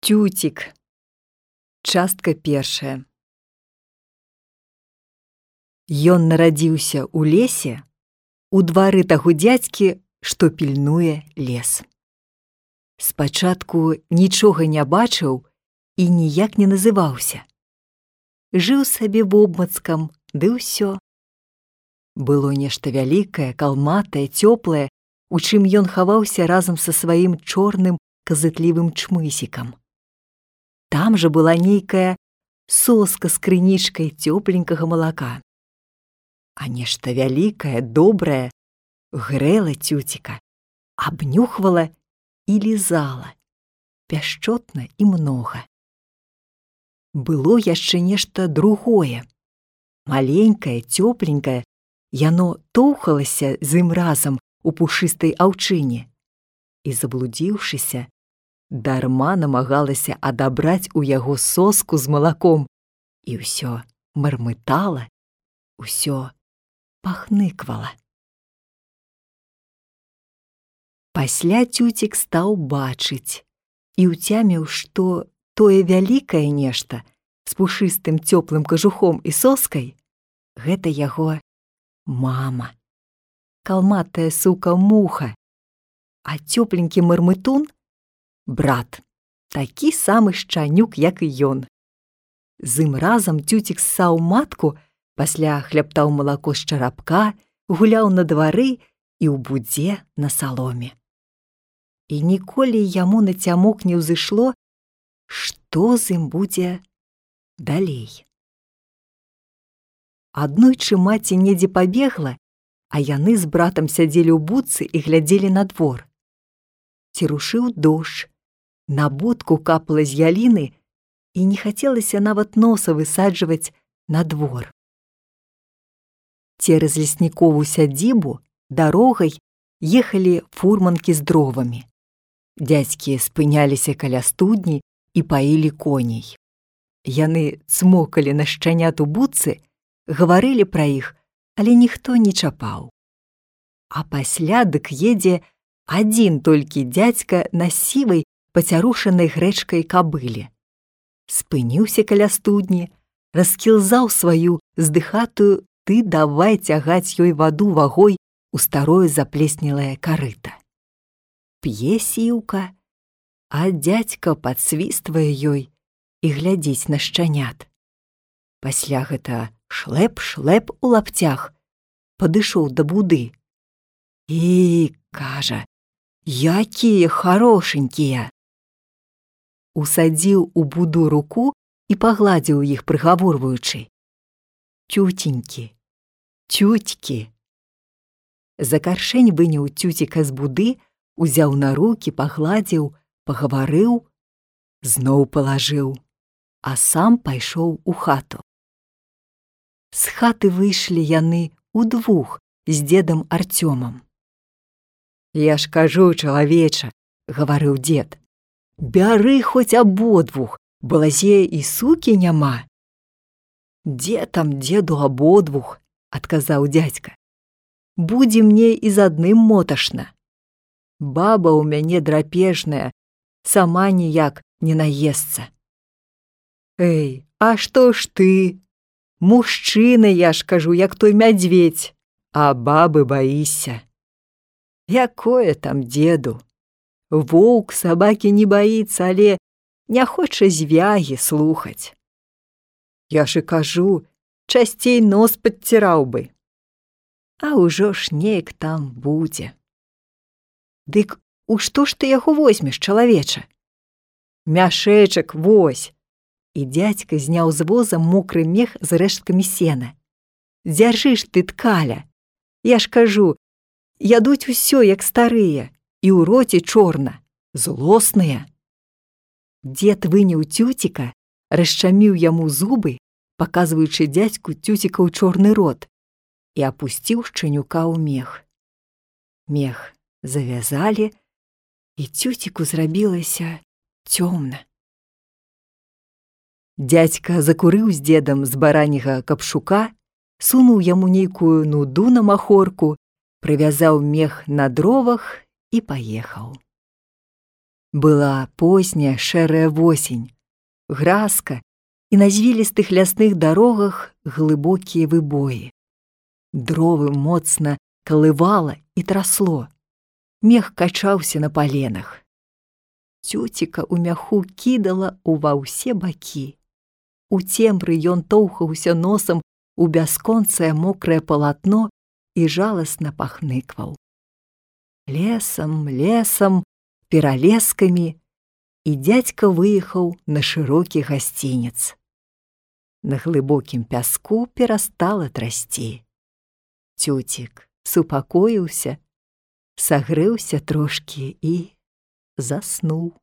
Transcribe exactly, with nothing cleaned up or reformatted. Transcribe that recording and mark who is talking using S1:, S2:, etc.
S1: Цюцік. Частка першая. Ён нарадзіўся ў лесе, у двары таго дзядзькі, што пільнуе лес. Спачатку нічога не бачыў і ніяк не называўся. Жыў сабе вобмацкам, ды ўсё. Было нешта вялікае, калматае, цёплае, у чым ён хаваўся разам са сваім чорным казытлівым чмысікам. Там жа была нейкая соска з крынічкай цёпленькага малака. А нешта вялікае, добрае грэла Цюціка, абнюхвала і лізала, пяшчотна і многа. Было яшчэ нешта другое, маленькае, цёпленькае, яно тоўхалася з ім разам у пушыстай аўчыне і, заблудзіўшыся, дарма намагалася адабраць у яго соску з малаком і ўсё мармытала, усё пахныквала. Пасля Цюцік стаў бачыць і ўцяміў, што тое вялікае нешта з пушыстым цёплым кажухом і соскай — гэта яго мама, калматая сука-муха, а цёпленькі мармытун — брат, такі самы шчанюк, як і ён. З ім разам Цюцік ссаў матку, пасля хлябтаў малако з чарапка, гуляў на двары і ў будзе на саломе. І ніколі яму на цямок не ўзышло, што з ім будзе далей. Аднойчы маці недзе пабегла, а яны з братам сядзелі ў будцы і глядзелі на двор. Цірушыў дождж, на будку капала з яліны, і не хацелася нават носа высаджваць на двор. Цераз лесніковую сядзібу дарогай ехалі фурманкі з дровамі. Дзядзькі спыняліся каля студні і паілі коней. Яны цмокалі на шчанят у будцы, гаварылі пра іх, але ніхто не чапаў. А пасля дык едзе адзін толькі дзядзька на сівай пацярушанай грэчкай кабыле. Спыніўся каля студні, раскілзаў сваю здыхатую ты давай цягаць ёй ваду вагой у старое заплеснелае карыта. П'е сіўка, а дзядзька падсвіствае ёй і глядзіць на шчанят. Пасля гэта шлэп-шлэп у лапцях падышоў да буды. І, кажа, якія харошенькія! Усадзіў у буду руку і пагладзіў іх, прыгаворваючы: «Тютенькі, тютькі». За каршэнь выняў Цюціка з буды, узяў на рукі, пагладзіў, пагаварыў, зноў палажыў, а сам пайшоў у хату. З хаты выйшлі яны удвух з дзедам Арцёмам. «Я ж кажу, чалавеча, — гаварыў дзед, — бяры хоць абодвух, балазе і сукі няма». «Дзе там дзеду абодвух, — адказаў дзядзька, — будзе мне і з адным моташна. Баба ў мяне драпежная, сама ніяк не наесца». «Эй, а што ж ты? Мужчына, я ж кажу, як той мядзведзь, а бабы баіся». «Якое там дзеду? Воўк сабакі не баіцца, але не хоча звягі слухаць. Я ж і кажу, часцей нос падціраў бы. А ўжо ж неяк там будзе». «Дык у што ж ты яго возьмеш, чалавеча?» «Мяшэчак вось». І дзядзька зняў з воза мокры мех з рэшткамі сена. «Дзяржы ж ты, ткаля, я ж кажу, ядуць усё, як старыя, і ў роце чорна, злосныя». Дзед выняў Цюціка, расчаміў яму зубы, паказваючы дзядзьку Цюцікаў чорны рот, і апусціў шчанюка ў мех. Мех завязалі, і Цюціку зрабілася цёмна. Дзядзька закурыў з дзедам з бараняга капшука, сунуў яму нейкую нуду на махорку, прывязаў мех на дровах і паехаў. Была позняя шэрая восень, гразка, і на звілістых лясных дарогах глыбокія выбоі. Дровы моцна калывала і трасло. Мех качаўся на паленах. Цюціка ў мяху кідала ува ўсе бакі. У цемры ён тоўхаўся носам у бясконцае мокрае палатно і жаласна пахныкваў. Лесам, лесам, пералескамі, і дзядзька выехаў на шырокі гасцінец. На глыбокім пяску перастала трасці. Цюцік супакоіўся, сагрэўся трошкі і заснуў.